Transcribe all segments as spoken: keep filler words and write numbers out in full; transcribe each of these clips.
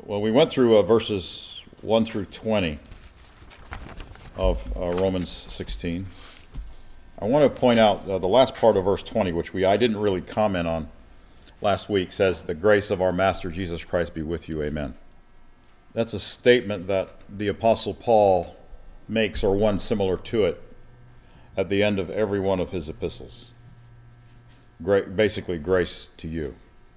Well, we went through uh, verses one through twenty of uh, Romans sixteen. I want to point out uh, the last part of verse twenty, which we I didn't really comment on last week, says, "The grace of our Master Jesus Christ be with you, amen." That's a statement that the Apostle Paul makes, or one similar to it, at the end of every one of his epistles. Gra- basically, grace to you.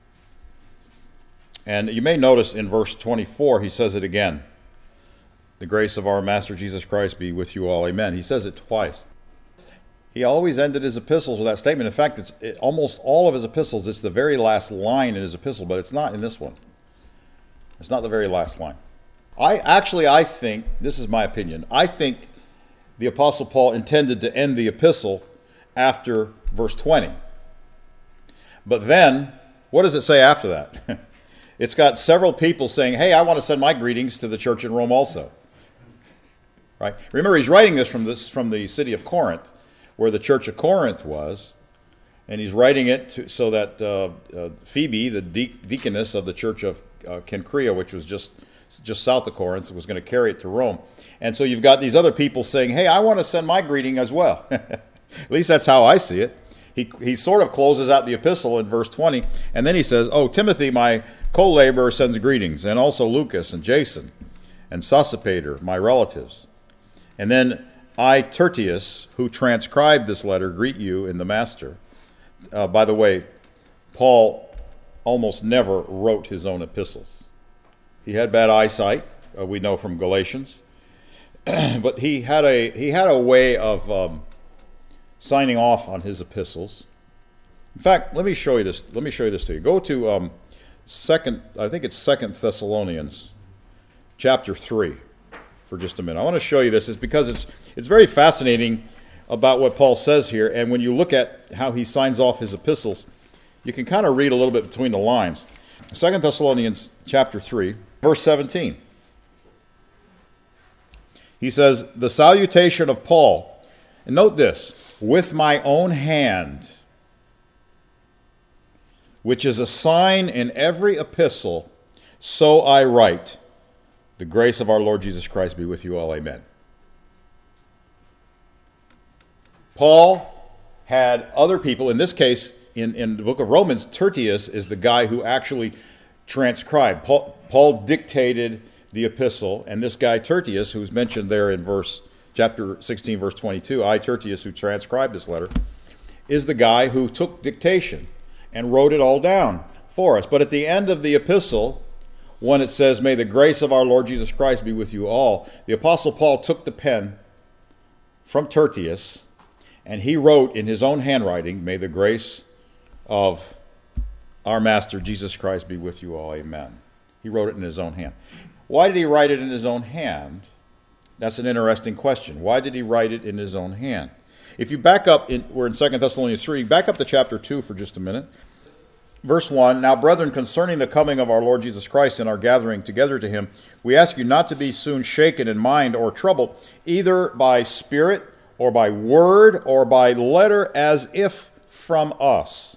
And you may notice in verse twenty-four, he says it again. "The grace of our Master Jesus Christ be with you all, amen." He says it twice. He always ended his epistles with that statement. In fact, it's it, almost all of his epistles, it's the very last line in his epistle, but it's not in this one. It's not the very last line. I actually, I think, this is my opinion, I think the Apostle Paul intended to end the epistle after verse twenty. But then, what does it say after that? It's got several people saying, "Hey, I want to send my greetings to the church in Rome also." Right? Remember, he's writing this from this from the city of Corinth, where the church of Corinth was, and he's writing it to, so that uh, uh, Phoebe, the de- deaconess of the church of uh, Cenchrea, which was just just south of Corinth, was going to carry it to Rome. And so you've got these other people saying, "Hey, I want to send my greeting as well." At least that's how I see it. He he sort of closes out the epistle in verse twenty, and then he says, "Oh, Timothy, my co-laborer, sends greetings, and also Lucas and Jason and Sosipater, my relatives. And then I, Tertius, who transcribed this letter, greet you in the Master." Uh, by the way, Paul almost never wrote his own epistles. He had bad eyesight, uh, we know from Galatians, but he had a he had a way of um, signing off on his epistles. In fact, let me show you this. Let me show you this to you. Go to um, second. I think it's Second Thessalonians, chapter three, for just a minute. I want to show you this. It's because it's it's very fascinating about what Paul says here, and when you look at how he signs off his epistles, you can kind of read a little bit between the lines. Second Thessalonians chapter three, verse seventeen. He says, "The salutation of Paul," and note this, "with my own hand, which is a sign in every epistle, so I write. The grace of our Lord Jesus Christ be with you all, amen." Paul had other people, in this case, in, in the book of Romans, Tertius is the guy who actually transcribed. Paul, Paul dictated the epistle, and this guy Tertius, who's mentioned there in verse chapter sixteen, verse twenty-two, "I, Tertius, who transcribed this letter," is the guy who took dictation and wrote it all down for us. But at the end of the epistle, when it says, "May the grace of our Lord Jesus Christ be with you all," the Apostle Paul took the pen from Tertius, and he wrote in his own handwriting, "May the grace of our Master Jesus Christ be with you all, amen." He wrote it in his own hand. Why did he write it in his own hand? That's an interesting question. Why did he write it in his own hand? If you back up, in, we're in Second Thessalonians three, back up to chapter two for just a minute. Verse one, "Now, brethren, concerning the coming of our Lord Jesus Christ and our gathering together to him, we ask you not to be soon shaken in mind or troubled, either by spirit or by word or by letter, as if from us,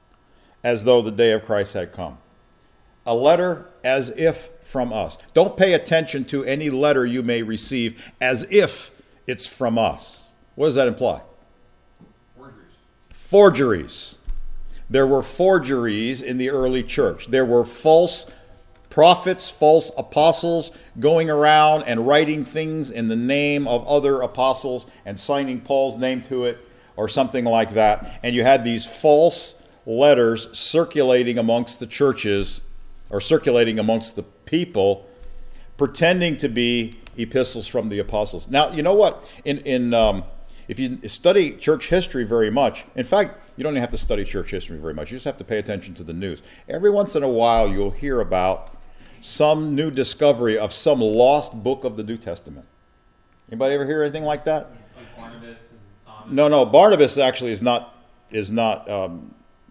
as though the day of Christ had come." A letter as if from us. Don't pay attention to any letter you may receive as if it's from us. What does that imply? Forgeries. Forgeries. There were forgeries in the early church. There were false prophets, false apostles going around and writing things in the name of other apostles and signing Paul's name to it or something like that. And you had these false letters circulating amongst the churches or circulating amongst the people, pretending to be epistles from the apostles. Now, you know what? In in um, if you study church history very much, in fact, you don't even have to study church history very much. You just have to pay attention to the news. Every once in a while, you'll hear about some new discovery of some lost book of the New Testament. Anybody ever hear anything like that? Like Barnabas and Thomas? No, no. Barnabas actually is not is not um,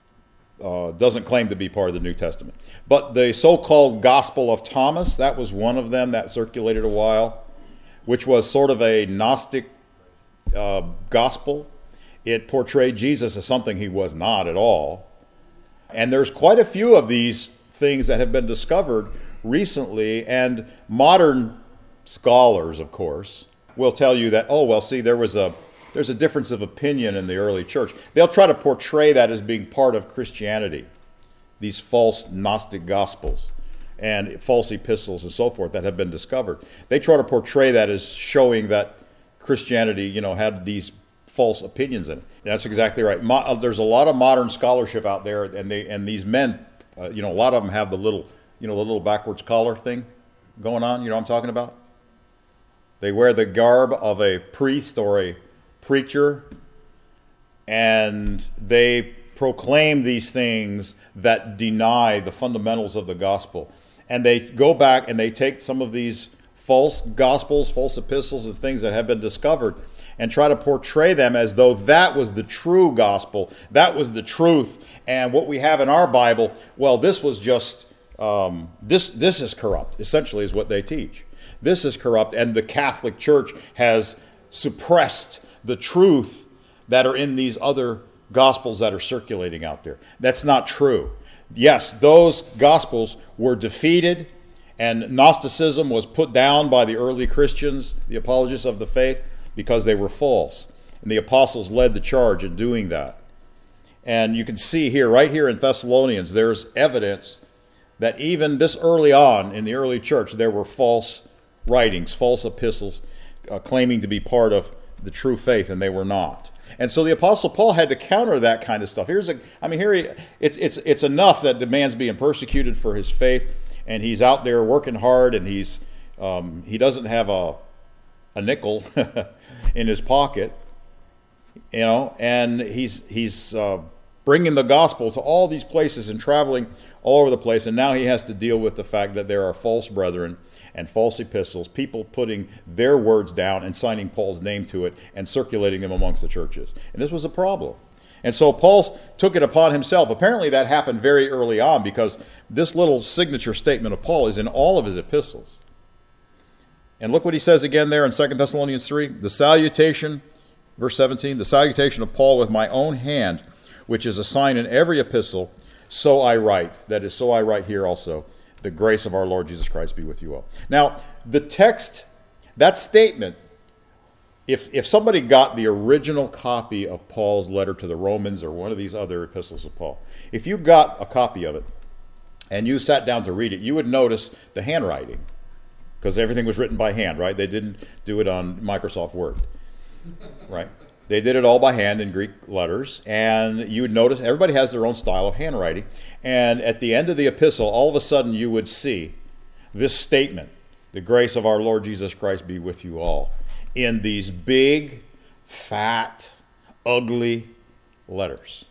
uh, doesn't claim to be part of the New Testament. But the so-called Gospel of Thomas, that was one of them that circulated a while, which was sort of a Gnostic uh, gospel. It portrayed Jesus as something he was not at all. And there's quite a few of these things that have been discovered recently, and modern scholars, of course, will tell you that, oh, well, see, there was a there's a difference of opinion in the early church. They'll try to portray that as being part of Christianity, these false Gnostic gospels and false epistles and so forth that have been discovered. They try to portray that as showing that Christianity, you know, had these false opinions in it. That's exactly right. Mo- there's a lot of modern scholarship out there, and they and these men, uh, you know, a lot of them have the little, you know, the little backwards collar thing going on. You know what I'm talking about? They wear the garb of a priest or a preacher, and they proclaim these things that deny the fundamentals of the gospel. And they go back and they take some of these false gospels, false epistles, and things that have been discovered and try to portray them as though that was the true gospel, that was the truth, and what we have in our Bible, well, this was just, um, this, this is corrupt, essentially is what they teach. This is corrupt, and the Catholic Church has suppressed the truth that are in these other gospels that are circulating out there. That's not true. Yes, those gospels were defeated, and Gnosticism was put down by the early Christians, the apologists of the faith, because they were false. And the apostles led the charge in doing that. And you can see here, right here in Thessalonians, there's evidence that even this early on in the early church, there were false writings, false epistles, uh, claiming to be part of the true faith, and they were not. And so the Apostle Paul had to counter that kind of stuff. Here's a, I mean, here he, it's it's it's enough that the man's being persecuted for his faith, and he's out there working hard, and he's um, he doesn't have a a nickel in his pocket, you know, and he's he's uh, bringing the gospel to all these places and traveling all over the place, and now he has to deal with the fact that there are false brethren and false epistles, people putting their words down and signing Paul's name to it and circulating them amongst the churches. And this was a problem. And so Paul took it upon himself. Apparently that happened very early on, because this little signature statement of Paul is in all of his epistles. And look what he says again there in Second Thessalonians three. The salutation, verse seventeen, the salutation of Paul with my own hand, which is a sign in every epistle, so I write. That is, so I write here also. The grace of our Lord Jesus Christ be with you all. Now, the text, that statement, if if somebody got the original copy of Paul's letter to the Romans or one of these other epistles of Paul, if you got a copy of it and you sat down to read it, you would notice the handwriting, because everything was written by hand, right? They didn't do it on Microsoft Word, right? They did it all by hand in Greek letters, and you would notice everybody has their own style of handwriting. And at the end of the epistle, all of a sudden you would see this statement, the grace of our Lord Jesus Christ be with you all, in these big, fat, ugly letters.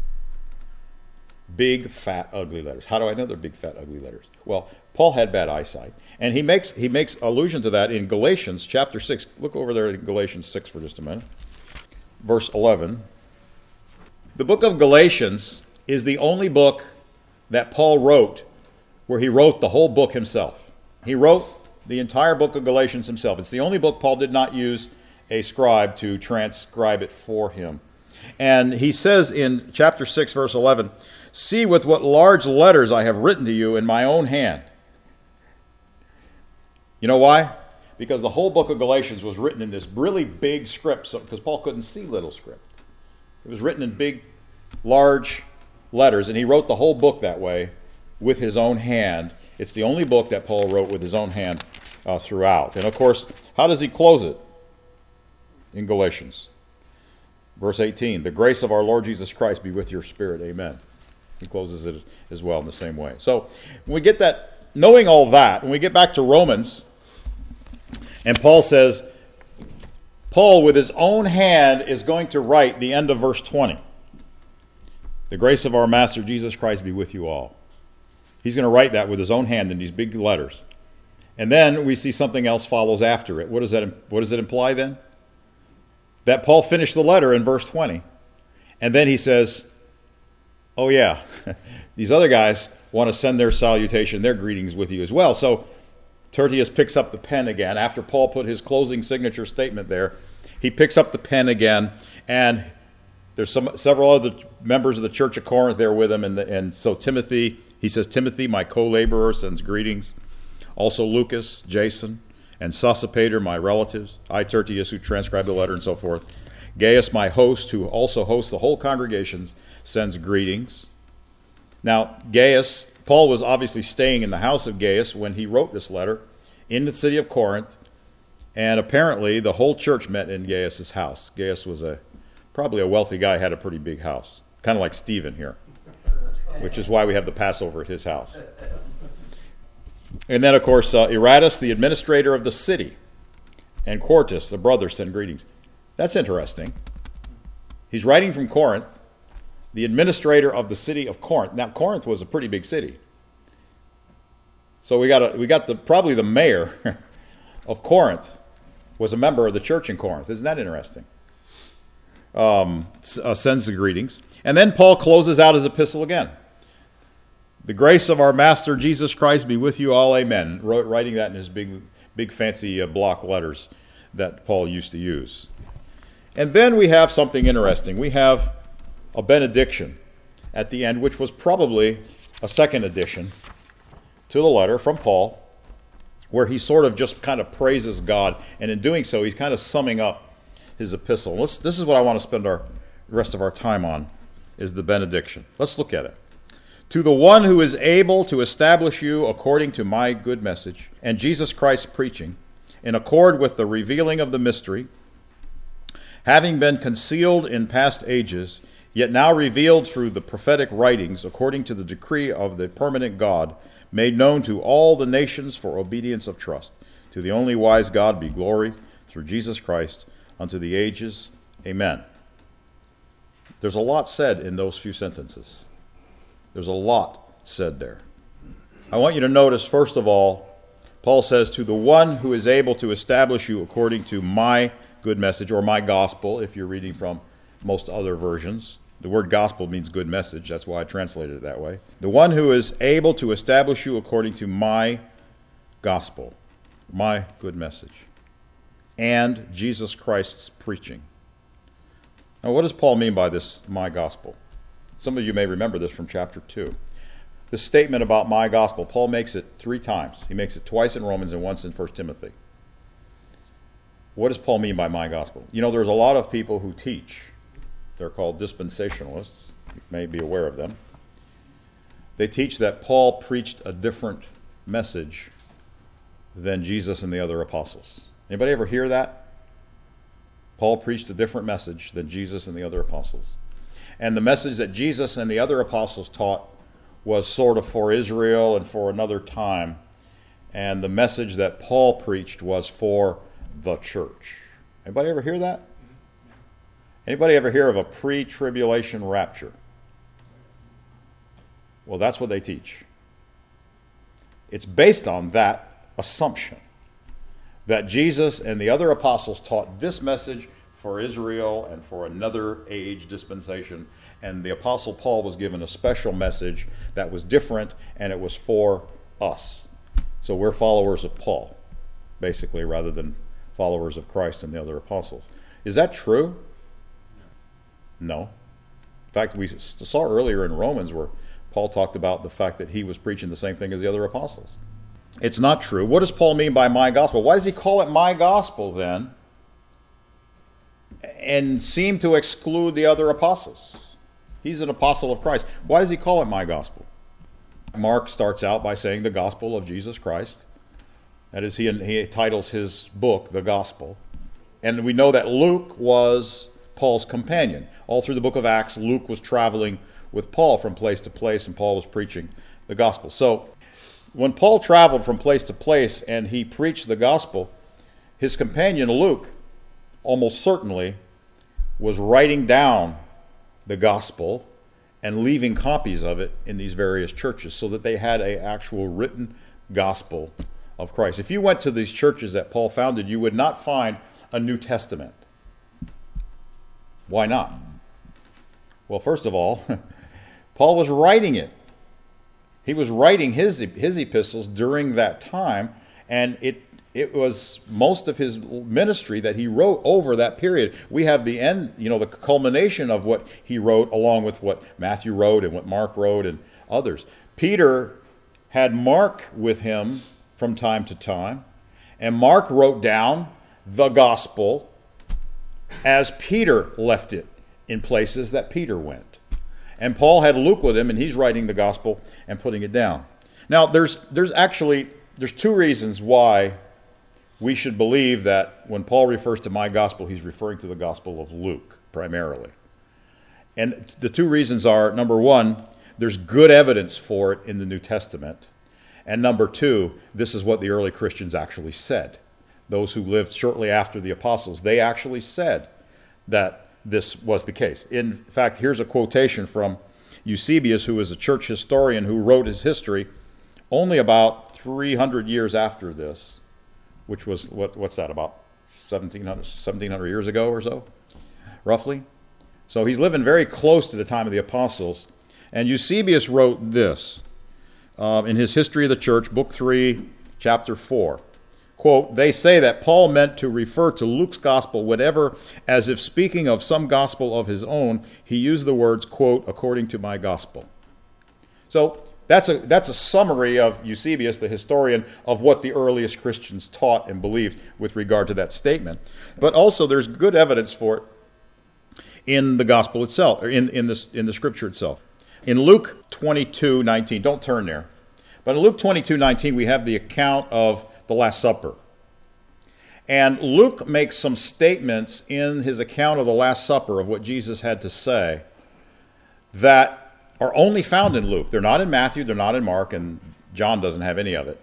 Big, fat, ugly letters. How do I know they're big, fat, ugly letters? Well, Paul had bad eyesight, and he makes he makes allusion to that in Galatians chapter six. Look over there in Galatians six for just a minute. Verse eleven. The book of Galatians is the only book that Paul wrote where he wrote the whole book himself. He wrote the entire book of Galatians himself. It's the only book Paul did not use a scribe to transcribe it for him. And he says in chapter six, verse eleven, see with what large letters I have written to you in my own hand. You know why? Because the whole book of Galatians was written in this really big script, so, because Paul couldn't see little script. It was written in big, large letters, and he wrote the whole book that way with his own hand. It's the only book that Paul wrote with his own hand uh, throughout. And of course, how does he close it in Galatians? Verse eighteen, the grace of our Lord Jesus Christ be with your spirit. Amen. He closes it as well in the same way. So when we get that, knowing all that, when we get back to Romans, and Paul says, Paul with his own hand is going to write the end of verse twenty. The grace of our Master Jesus Christ be with you all. He's going to write that with his own hand in these big letters. And then we see something else follows after it. What does that, what does it imply then? That Paul finished the letter in verse twenty. And then he says, oh yeah, these other guys want to send their salutation, their greetings with you as well. So Tertius picks up the pen again. After Paul put his closing signature statement there, he picks up the pen again, and there's some several other members of the church of Corinth there with him. And, the, and so Timothy, he says, Timothy, my co-laborer, sends greetings. Also Lucas, Jason, and Sosipater, my relatives, I, Tertius, who transcribed the letter, and so forth. Gaius, my host, who also hosts the whole congregation, sends greetings. Now, Gaius, Paul was obviously staying in the house of Gaius when he wrote this letter in the city of Corinth, and apparently the whole church met in Gaius' house. Gaius was a probably a wealthy guy, had a pretty big house, kind of like Stephen here, which is why we have the Passover at his house. And then, of course, uh, Eratus, the administrator of the city, and Quartus, the brother, send greetings. That's interesting. He's writing from Corinth, the administrator of the city of Corinth. Now, Corinth was a pretty big city. So we got a, we got the probably the mayor of Corinth was a member of the church in Corinth. Isn't that interesting? Um, uh, sends the greetings. And then Paul closes out his epistle again. The grace of our Master Jesus Christ be with you all, amen. Writing that in his big, big fancy uh, block letters that Paul used to use. And then we have something interesting. We have a benediction at the end, which was probably a second addition to the letter from Paul, where he sort of just kind of praises God. And in doing so, he's kind of summing up his epistle. Let's, this is what I want to spend our the rest of our time on, is the benediction. Let's look at it. To the one who is able to establish you according to my good message and Jesus Christ's preaching, in accord with the revealing of the mystery, having been concealed in past ages, yet now revealed through the prophetic writings, according to the decree of the permanent God, made known to all the nations for obedience of trust. To the only wise God be glory through Jesus Christ unto the ages. Amen. There's a lot said in those few sentences. There's a lot said there. I want you to notice, first of all, Paul says, to the one who is able to establish you according to my good message, or my gospel, if you're reading from most other versions. The word gospel means good message. That's why I translated it that way. The one who is able to establish you according to my gospel, my good message, and Jesus Christ's preaching. Now, what does Paul mean by this, my gospel? Some of you may remember this from chapter two. This statement about my gospel, Paul makes it three times. He makes it twice in Romans and once in First Timothy. What does Paul mean by my gospel? You know, there's a lot of people who teach. They're called dispensationalists. You may be aware of them. They teach that Paul preached a different message than Jesus and the other apostles. Anybody ever hear that? Paul preached a different message than Jesus and the other apostles. And the message that Jesus and the other apostles taught was sort of for Israel and for another time. And the message that Paul preached was for the church. Anybody ever hear that? Anybody ever hear of a pre-tribulation rapture? Well, that's what they teach. It's based on that assumption that Jesus and the other apostles taught this message for Israel and for another age dispensation, and the apostle Paul was given a special message that was different, and it was for us. So we're followers of Paul, basically, rather than followers of Christ and the other apostles. Is that true? No. In fact, we saw earlier in Romans where Paul talked about the fact that he was preaching the same thing as the other apostles. It's not true. What does Paul mean by my gospel? Why does he call it my gospel then and seem to exclude the other apostles? He's an apostle of Christ. Why does he call it my gospel? Mark starts out by saying the gospel of Jesus Christ. That is, he, he titles his book the gospel. And we know that Luke was Paul's companion. All through the book of Acts, Luke was traveling with Paul from place to place, and Paul was preaching the gospel. So when Paul traveled from place to place and he preached the gospel, his companion Luke almost certainly was writing down the gospel and leaving copies of it in these various churches so that they had an actual written gospel of Christ. If you went to these churches that Paul founded, you would not find a New Testament. Why not? Well, first of all, Paul was writing it. He was writing his his epistles during that time, and it it was most of his ministry that he wrote over that period. We have the end, you know, the culmination of what he wrote, along with what Matthew wrote and what Mark wrote and others. Peter had Mark with him from time to time. And Mark wrote down the gospel as Peter left it in places that Peter went. And Paul had Luke with him, and he's writing the gospel and putting it down. Now, there's there's actually, there's two reasons why we should believe that when Paul refers to my gospel, he's referring to the gospel of Luke primarily. And the two reasons are, number one, there's good evidence for it in the New Testament. And number two, this is what the early Christians actually said. Those who lived shortly after the apostles, they actually said that this was the case. In fact, here's a quotation from Eusebius, who is a church historian who wrote his history only about three hundred years after this, which was, what, what's that, about seventeen hundred, seventeen hundred years ago or so, roughly? So he's living very close to the time of the apostles. And Eusebius wrote this uh, in his History of the Church, Book three, Chapter four. Quote, "They say that Paul meant to refer to Luke's gospel whenever, as if speaking of some gospel of his own, he used the words, quote, according to my gospel." So that's a that's a summary of Eusebius, the historian, of what the earliest Christians taught and believed with regard to that statement. But also there's good evidence for it in the gospel itself, or in, in, the, in the scripture itself. In Luke twenty-two nineteen, don't turn there, but in Luke twenty-two nineteen we have the account of the Last Supper. And Luke makes some statements in his account of the Last Supper of what Jesus had to say that are only found in Luke. They're not in Matthew, they're not in Mark, and John doesn't have any of it.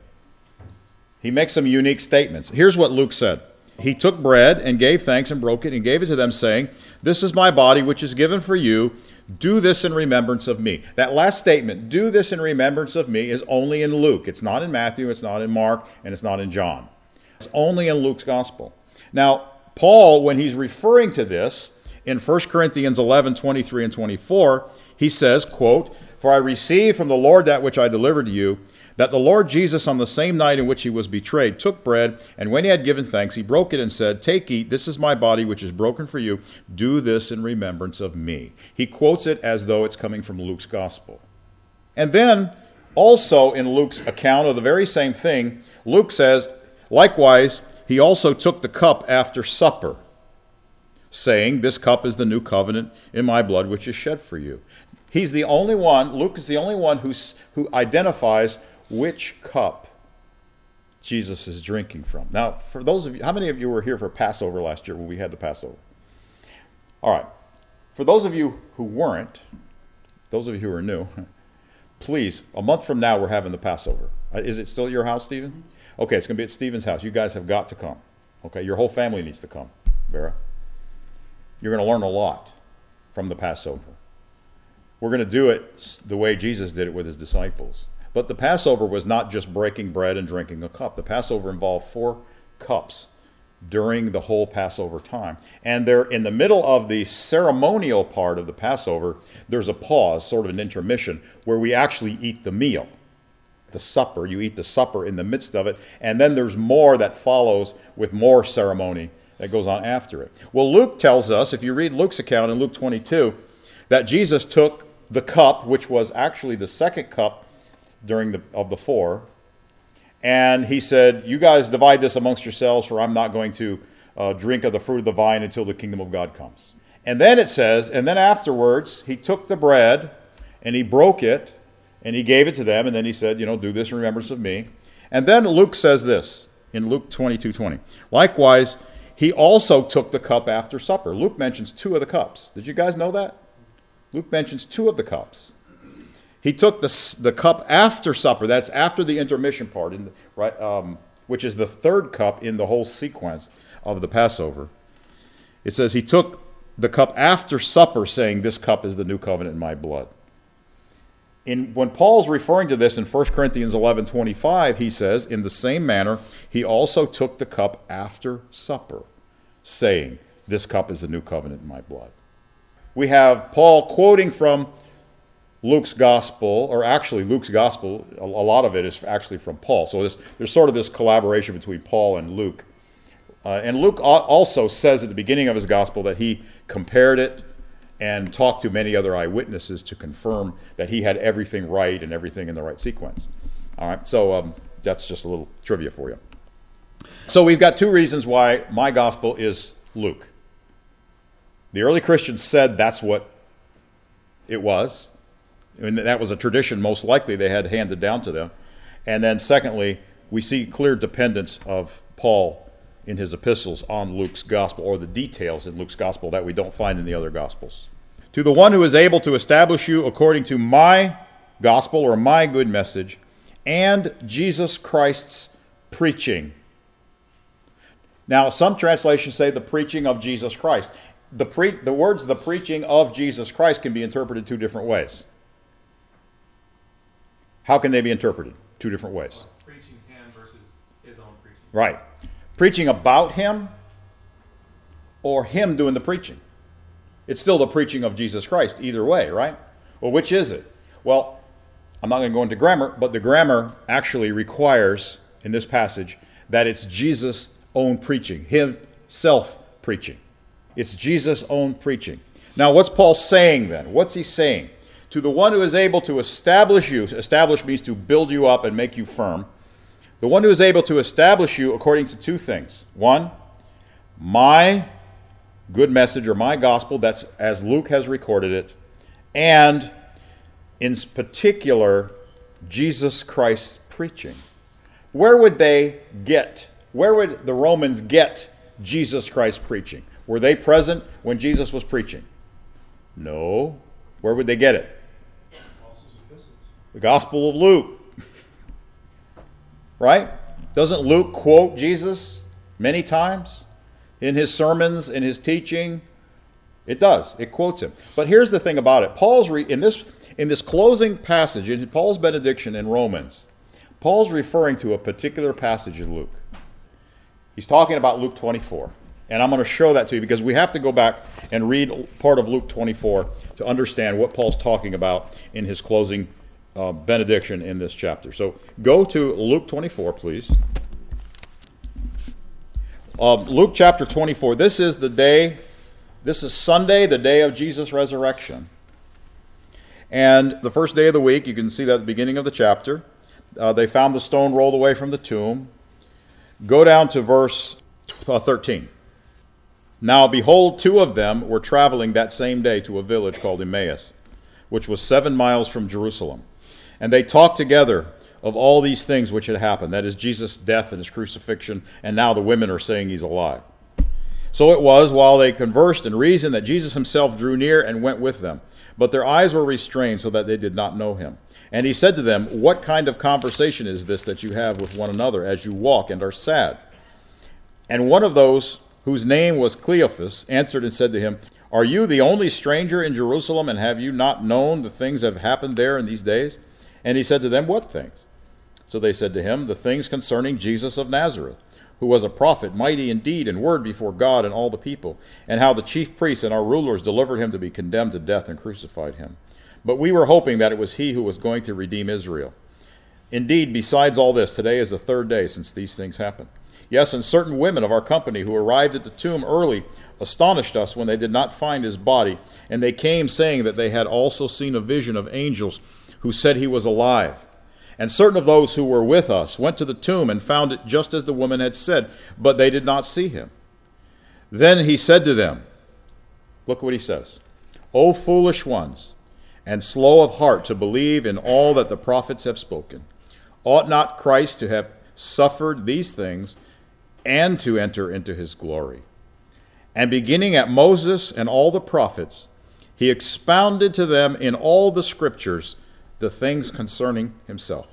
He makes some unique statements. Here's what Luke said. "He took bread and gave thanks and broke it and gave it to them, saying, 'This is my body which is given for you. Do this in remembrance of me.'" That last statement, "do this in remembrance of me," is only in Luke. It's not in Matthew, it's not in Mark, and it's not in John. It's only in Luke's gospel. Now, Paul, when he's referring to this in First Corinthians eleven, twenty-three and twenty-four, he says, quote, "For I received from the Lord that which I delivered to you, that the Lord Jesus, on the same night in which he was betrayed, took bread, and when he had given thanks, he broke it and said, 'Take, eat, this is my body which is broken for you. Do this in remembrance of me.'" He quotes it as though it's coming from Luke's gospel. And then, also in Luke's account of the very same thing, Luke says, "Likewise, he also took the cup after supper, saying, 'This cup is the new covenant in my blood, which is shed for you.'" He's the only one, Luke is the only one who's, who identifies which cup Jesus is drinking from. Now, for those of you, how many of you were here for Passover last year when we had the Passover? All right. For those of you who weren't, those of you who are new, please, a month from now we're having the Passover. Is it still at your house, Stephen? Okay, it's going to be at Stephen's house. You guys have got to come. Okay, your whole family needs to come, Vera. You're going to learn a lot from the Passover. We're going to do it the way Jesus did it with his disciples. But the Passover was not just breaking bread and drinking a cup. The Passover involved four cups during the whole Passover time. And there, in the middle of the ceremonial part of the Passover, there's a pause, sort of an intermission, where we actually eat the meal. The supper, you eat the supper in the midst of it, and then there's more that follows with more ceremony that goes on after it. Well, Luke tells us, if you read Luke's account in Luke twenty-two, that Jesus took the cup, which was actually the second cup during the of the four, and he said, "You guys divide this amongst yourselves, for I'm not going to uh, drink of the fruit of the vine until the kingdom of God comes." And then it says, and then afterwards, he took the bread, and he broke it, and he gave it to them, and then he said, you know, "Do this in remembrance of me." And then Luke says this, in Luke twenty-two twenty. "Likewise, he also took the cup after supper." Luke mentions two of the cups. Did you guys know that? Luke mentions two of the cups. He took the, the cup after supper. That's after the intermission part, in the, right, um, which is the third cup in the whole sequence of the Passover. It says he took the cup after supper, saying, "This cup is the new covenant in my blood." In, when Paul's referring to this in First Corinthians eleven twenty-five, he says, "In the same manner, he also took the cup after supper, saying, 'This cup is the new covenant in my blood.'" We have Paul quoting from Luke's gospel, or actually Luke's gospel, a, a lot of it is actually from Paul. So there's, there's sort of this collaboration between Paul and Luke. Uh, and Luke also says at the beginning of his gospel that he compared it and talked to many other eyewitnesses to confirm that he had everything right and everything in the right sequence. All right, so um, That's just a little trivia for you. So we've got two reasons why my gospel is Luke. The early Christians said that's what it was. And that was a tradition most likely they had handed down to them. And then secondly, we see clear dependence of Paul in his epistles on Luke's gospel, or the details in Luke's gospel that we don't find in the other gospels. To the one who is able to establish you according to my gospel, or my good message, and Jesus Christ's preaching. Now, some translations say the preaching of Jesus Christ. The, pre- the words the preaching of Jesus Christ can be interpreted two different ways. How can they be interpreted? Two different ways. Well, preaching him versus his own preaching. Right. Preaching about him, or him doing the preaching. It's still the preaching of Jesus Christ, either way, right? Well, which is it? Well, I'm not going to go into grammar, but the grammar actually requires, in this passage, that it's Jesus' own preaching, himself preaching. It's Jesus' own preaching. Now, what's Paul saying then? What's he saying? To the one who is able to establish you, establish means to build you up and make you firm. The one who is able to establish you according to two things. One, my good message, or my gospel, that's as Luke has recorded it, and in particular, Jesus Christ's preaching. Where would they get, where would the Romans get Jesus Christ's preaching? Were they present when Jesus was preaching? No. Where would they get it? The Gospel of Luke. Right? Doesn't Luke quote Jesus many times in his sermons, in his teaching? It does. It quotes him. But here's the thing about it. Paul's re- in this in this closing passage, in Paul's benediction in Romans, Paul's referring to a particular passage in Luke. He's talking about Luke twenty-four. And I'm going to show that to you because we have to go back and read part of Luke twenty-four to understand what Paul's talking about in his closing uh, benediction in this chapter. So go to Luke twenty-four, please. Uh, Luke chapter twenty-four. This is the day, this is Sunday, the day of Jesus' resurrection. And the first day of the week, you can see that at the beginning of the chapter, uh, they found the stone rolled away from the tomb. Go down to verse thirteen. Now, behold, two of them were traveling that same day to a village called Emmaus, which was seven miles from Jerusalem. And they talked together of all these things which had happened. That is, Jesus' death and his crucifixion, and now the women are saying he's alive. So it was, while they conversed and reasoned, that Jesus himself drew near and went with them. But their eyes were restrained so that they did not know him. And he said to them, what kind of conversation is this that you have with one another as you walk and are sad? And one of those whose name was Cleophas, answered and said to him, are you the only stranger in Jerusalem, and have you not known the things that have happened there in these days? And he said to them, what things? So they said to him, the things concerning Jesus of Nazareth, who was a prophet, mighty in deed and word before God and all the people, and how the chief priests and our rulers delivered him to be condemned to death and crucified him. But we were hoping that it was he who was going to redeem Israel. Indeed, besides all this, today is the third day since these things happened. Yes, and certain women of our company who arrived at the tomb early astonished us when they did not find his body, and they came saying that they had also seen a vision of angels who said he was alive. And certain of those who were with us went to the tomb and found it just as the woman had said, but they did not see him. Then he said to them, look what he says, O foolish ones, and slow of heart to believe in all that the prophets have spoken. Ought not Christ to have suffered these things and to enter into his glory? And beginning at Moses and all the prophets, he expounded to them in all the scriptures the things concerning himself.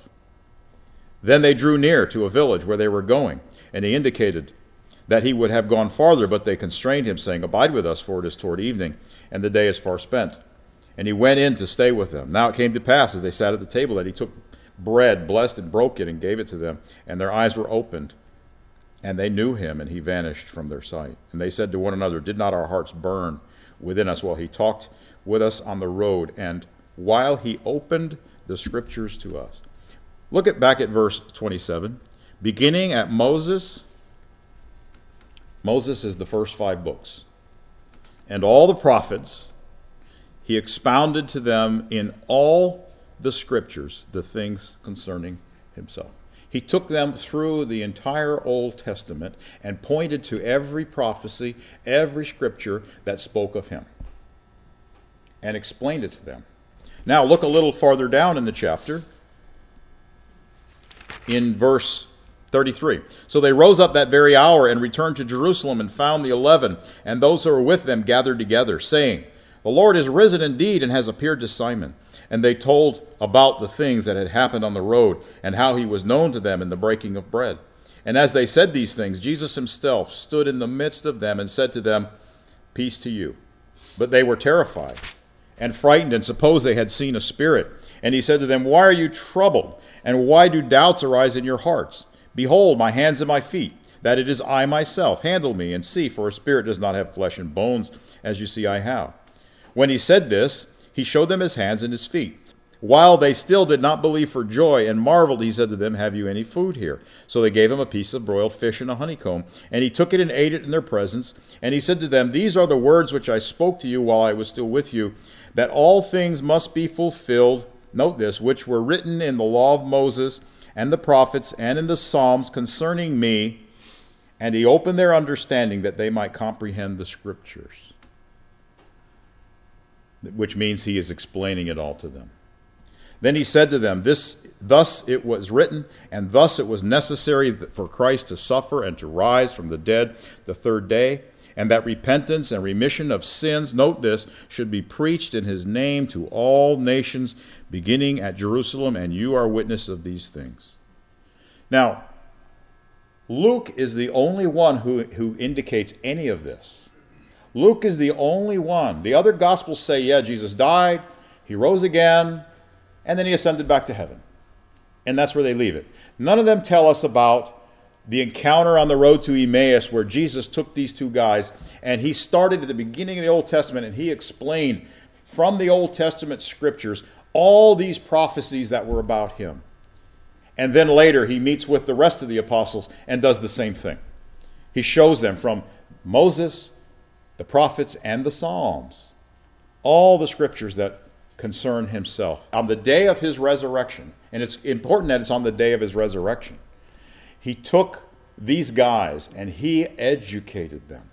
Then they drew near to a village where they were going, and he indicated that he would have gone farther, but they constrained him, saying, abide with us, for it is toward evening, and the day is far spent. And he went in to stay with them. Now it came to pass, as they sat at the table, that he took bread, blessed and broke it, and gave it to them, and their eyes were opened. And they knew him, and he vanished from their sight. And they said to one another, did not our hearts burn within us while he talked with us on the road, and while he opened the scriptures to us? Look at back at verse twenty-seven. Beginning at Moses, Moses is the first five books, and all the prophets, he expounded to them in all the scriptures the things concerning himself. He took them through the entire Old Testament and pointed to every prophecy, every scripture that spoke of him, and explained it to them. Now look a little farther down in the chapter, in verse thirty-three. So they rose up that very hour and returned to Jerusalem and found the eleven, and those who were with them gathered together, saying, "The Lord is risen indeed and has appeared to Simon." And they told about the things that had happened on the road, and how he was known to them in the breaking of bread. And as they said these things, Jesus himself stood in the midst of them and said to them, "Peace to you." But they were terrified and frightened, and supposed they had seen a spirit. And he said to them, "Why are you troubled? And why do doubts arise in your hearts? Behold, my hands and my feet, that it is I myself. Handle me and see, for a spirit does not have flesh and bones, as you see I have." When he said this, he showed them his hands and his feet. While they still did not believe for joy and marveled, he said to them, "Have you any food here?" So they gave him a piece of broiled fish and a honeycomb, and he took it and ate it in their presence. And he said to them, "These are the words which I spoke to you while I was still with you, that all things must be fulfilled," note this, "which were written in the law of Moses and the prophets and in the Psalms concerning me." And he opened their understanding that they might comprehend the scriptures. Which means he is explaining it all to them. Then he said to them, "This, thus it was written, and thus it was necessary for Christ to suffer and to rise from the dead the third day, and that repentance and remission of sins," note this, "should be preached in his name to all nations, beginning at Jerusalem, and you are witness of these things." Now, Luke is the only one who, who indicates any of this. Luke is the only one. The other Gospels say, yeah, Jesus died, he rose again, and then he ascended back to heaven. And that's where they leave it. None of them tell us about the encounter on the road to Emmaus where Jesus took these two guys, and he started at the beginning of the Old Testament, and he explained from the Old Testament scriptures all these prophecies that were about him. And then later he meets with the rest of the apostles and does the same thing. He shows them from Moses, the prophets, and the Psalms, all the scriptures that concern himself. On the day of his resurrection, and it's important that it's on the day of his resurrection, he took these guys and he educated them.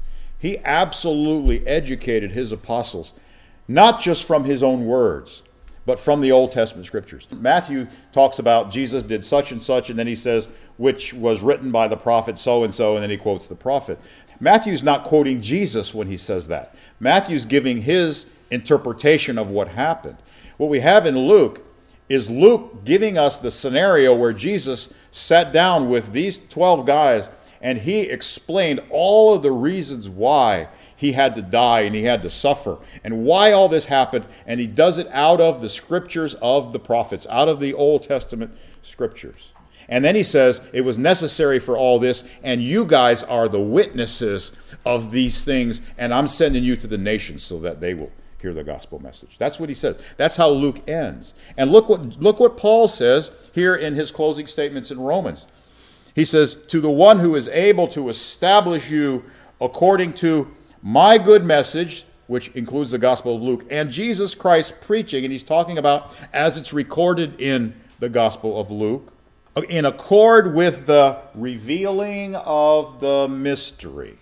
He absolutely educated his apostles, not just from his own words, but from the Old Testament scriptures. Matthew talks about Jesus did such and such, and then he says, which was written by the prophet so-and-so, and then he quotes the prophet. Matthew's not quoting Jesus when he says that. Matthew's giving his interpretation of what happened. What we have in Luke is Luke giving us the scenario where Jesus sat down with these twelve guys, and he explained all of the reasons why he had to die and he had to suffer and why all this happened, and he does it out of the scriptures of the prophets, out of the Old Testament scriptures. And then he says, it was necessary for all this, and you guys are the witnesses of these things, and I'm sending you to the nations so that they will hear the gospel message. That's what he says. That's how Luke ends. And look what, look what Paul says here in his closing statements in Romans. He says, "To the one who is able to establish you according to my good message," which includes the Gospel of Luke, "and Jesus Christ preaching," and he's talking about as it's recorded in the Gospel of Luke, "in accord with the revealing of the mystery."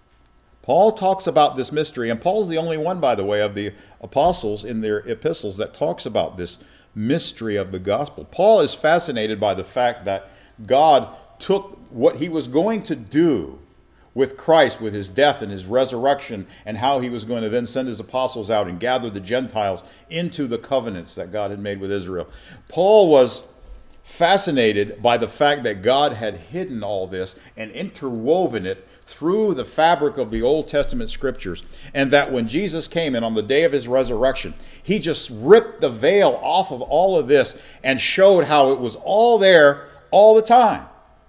Paul talks about this mystery, and Paul's the only one, by the way, of the apostles in their epistles that talks about this mystery of the gospel. Paul is fascinated by the fact that God took what he was going to do with Christ, with his death and his resurrection, and how he was going to then send his apostles out and gather the Gentiles into the covenants that God had made with Israel. Paul was fascinated by the fact that God had hidden all this and interwoven it through the fabric of the Old Testament scriptures, and that when Jesus came and on the day of his resurrection, he just ripped the veil off of all of this and showed how it was all there all the time.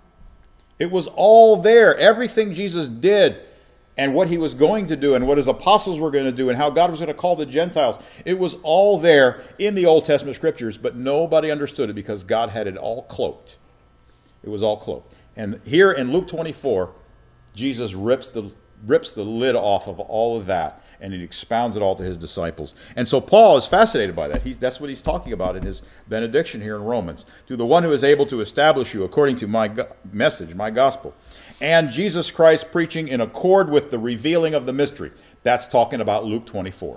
It was all there. Everything Jesus did and what he was going to do and what his apostles were going to do and how God was going to call the Gentiles, it was all there in the Old Testament scriptures, but nobody understood it because God had it all cloaked. It was all cloaked. And here in Luke twenty-four, Jesus rips the, rips the lid off of all of that, and he expounds it all to his disciples. And so Paul is fascinated by that. He, that's what he's talking about in his benediction here in Romans. To the one who is able to establish you according to my go- message, my gospel, and Jesus Christ preaching in accord with the revealing of the mystery. That's talking about Luke twenty-four.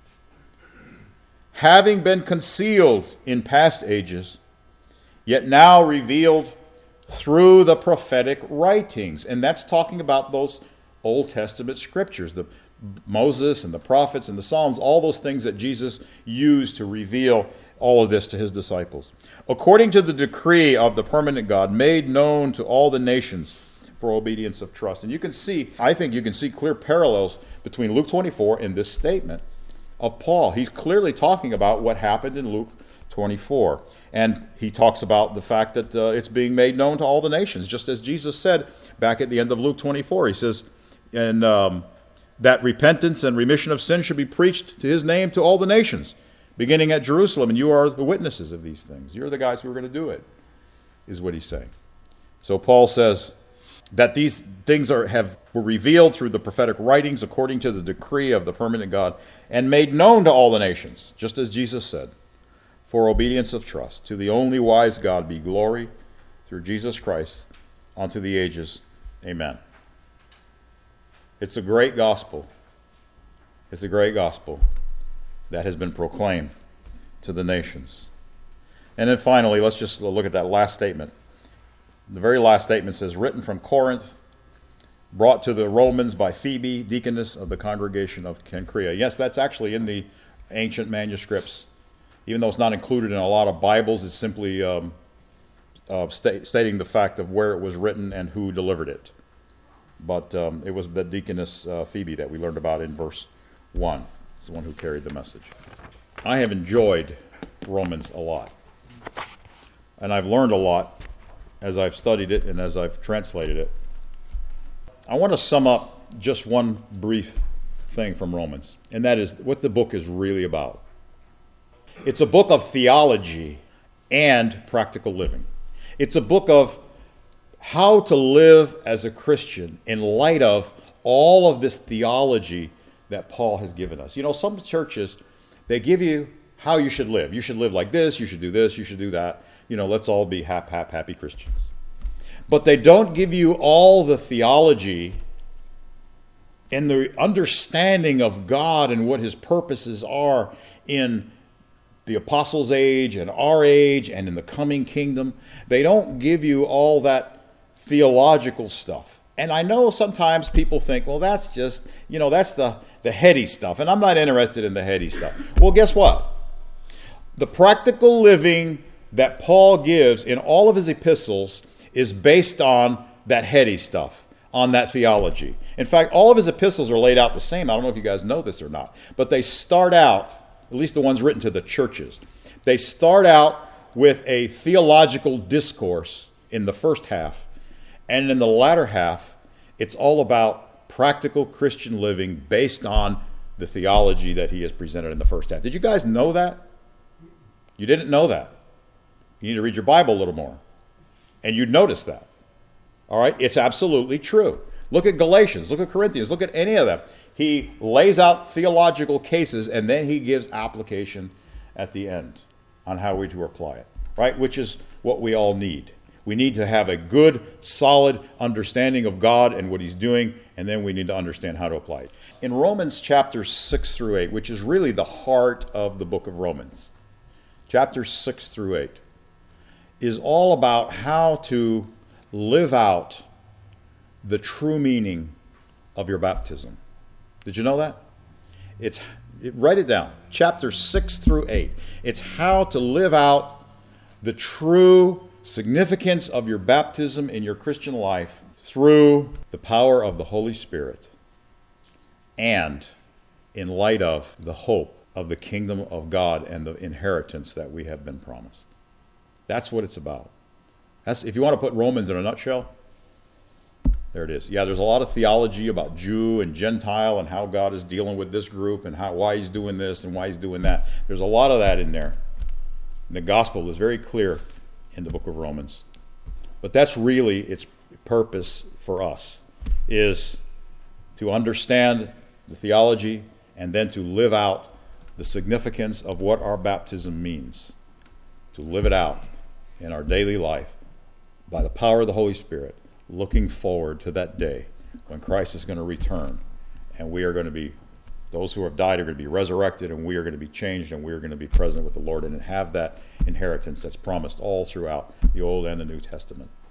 Having been concealed in past ages, yet now revealed through the prophetic writings. And that's talking about those Old Testament scriptures, the Moses and the prophets and the Psalms, all those things that Jesus used to reveal all of this to his disciples. According to the decree of the permanent God, made known to all the nations for obedience of trust. And you can see, I think you can see clear parallels between Luke twenty-four and this statement of Paul. He's clearly talking about what happened in Luke twenty-four. And he talks about the fact that uh, it's being made known to all the nations, just as Jesus said back at the end of Luke twenty-four. He says, and um, that repentance and remission of sin should be preached to his name to all the nations, beginning at Jerusalem, and you are the witnesses of these things. You're the guys who are going to do it, is what he's saying. So Paul says that these things are have were revealed through the prophetic writings according to the decree of the permanent God, and made known to all the nations, just as Jesus said, for obedience of trust. To the only wise God be glory through Jesus Christ unto the ages. Amen. It's a great gospel. It's a great gospel that has been proclaimed to the nations. And then finally, let's just look at that last statement. The very last statement says, written from Corinth, brought to the Romans by Phoebe, deaconess of the congregation of Cenchrea. Yes, that's actually in the ancient manuscripts. Even though it's not included in a lot of Bibles, it's simply um, uh, sta- stating the fact of where it was written and who delivered it. But um, it was the deaconess uh, Phoebe that we learned about in verse one. It's the one who carried the message. I have enjoyed Romans a lot. And I've learned a lot as I've studied it and as I've translated it. I want to sum up just one brief thing from Romans, and that is what the book is really about. It's a book of theology and practical living. It's a book of how to live as a Christian in light of all of this theology that Paul has given us. You know, some churches, they give you how you should live. You should live like this, you should do this, you should do that. You know, let's all be hap, hap, happy Christians. But they don't give you all the theology and the understanding of God and what his purposes are in the apostles' age and our age and in the coming kingdom. They don't give you all that theological stuff. And I know sometimes people think, well, that's just, you know, that's the, the heady stuff. And I'm not interested in the heady stuff. Well, guess what? The practical living that Paul gives in all of his epistles is based on that heady stuff, on that theology. In fact, all of his epistles are laid out the same. I don't know if you guys know this or not, but they start out, at least the ones written to the churches, they start out with a theological discourse in the first half, and in the latter half, it's all about practical Christian living based on the theology that he has presented in the first half. Did you guys know that? You didn't know that. You need to read your Bible a little more. And you'd notice that. All right? It's absolutely true. Look at Galatians. Look at Corinthians. Look at any of them. He lays out theological cases, and then he gives application at the end on how we to apply it. Right? Which is what we all need. We need to have a good, solid understanding of God and what he's doing, and then we need to understand how to apply it. In Romans chapters six through eight, which is really the heart of the book of Romans, chapters six through eight, is all about how to live out the true meaning of your baptism. Did you know that? It's it, write it down. Chapters six through eight. It's how to live out the true significance of your baptism in your Christian life through the power of the Holy Spirit and in light of the hope of the kingdom of God and the inheritance that we have been promised. That's what it's about. That's, if you want to put Romans in a nutshell, there it is. Yeah, there's a lot of theology about Jew and Gentile and how God is dealing with this group and how why he's doing this and why he's doing that. There's a lot of that in there. And the gospel is very clear in the book of Romans. But that's really its purpose for us, is to understand the theology and then to live out the significance of what our baptism means, to live it out in our daily life by the power of the Holy Spirit, looking forward to that day when Christ is going to return and we are going to be, those who have died are going to be resurrected, and we are going to be changed, and we are going to be present with the Lord and have that inheritance that's promised all throughout the Old and the New Testament.